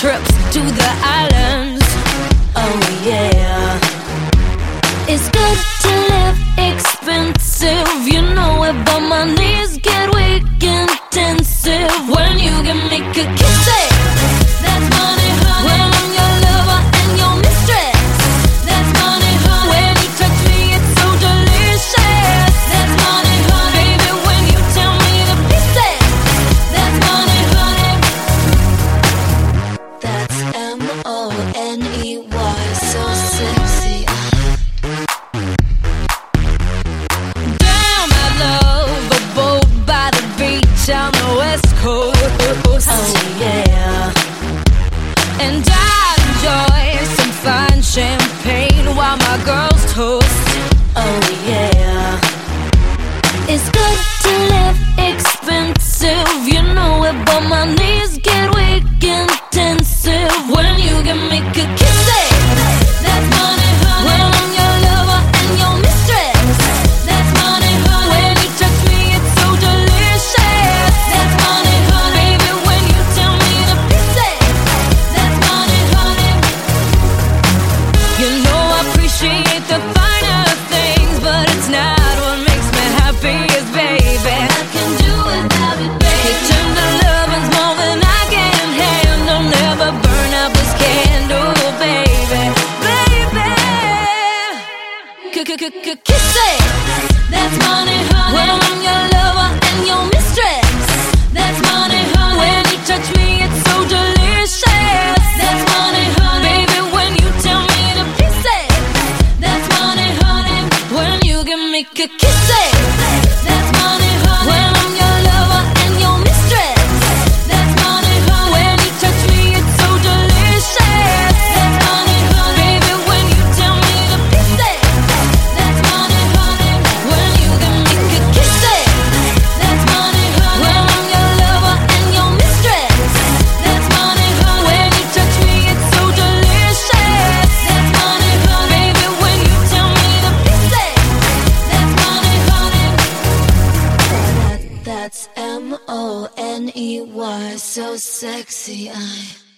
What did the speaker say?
trips to the islands. Oh yeah. It's good to live expensive, you know it, but my knees get weak intensive when you can make a kiss it. That's money, honey. When I'm your lover and your mistress. That's money, honey. When you touch me, it's so delicious. That's money, honey. Baby, when you tell me to kiss it. That's money, honey. That's M-O-N-E-Y, so sexy. Damn, I love a boat by the beach on the West Coast. Oh yeah. And I enjoy some fine champagne while my girls toast. Oh yeah. It's good to live expensive, you know it, but my knees get weak intensive when you can make a kiss it. That's money, honey. When I'm your lover and your mistress. That's money, honey. When you touch me, it's so delicious. That's money, honey. Baby, when you tell me to kiss it. That's money, honey. You know I appreciate the finer things, but it's not what makes me happiest, baby. I can do without it, baby. Tender loving's more than I can handle. Never burn out this candle, baby. Baby, kiss it. That's money, honey. When I'm your lover and your mistress. That's money, honey. When you touch me, it's so delicious. That's money, honey. Baby, when you tell me to kiss it. That's money, honey. When you can make a kiss it. That's money, honey. When I'm your lover and your mistress. That's money, honey. When you touch me, it's so delicious. That's money, honey. Baby, when you tell me to kiss it. That's money, honey. When you can make a kiss it. That's money, honey. When I'm your lover and your mistress. That's money, honey. When you touch me, it's so delicious. That's money, honey. Baby, when you tell me to kiss it. That's money, honey. That's M-O-N-E-Y, so sexy.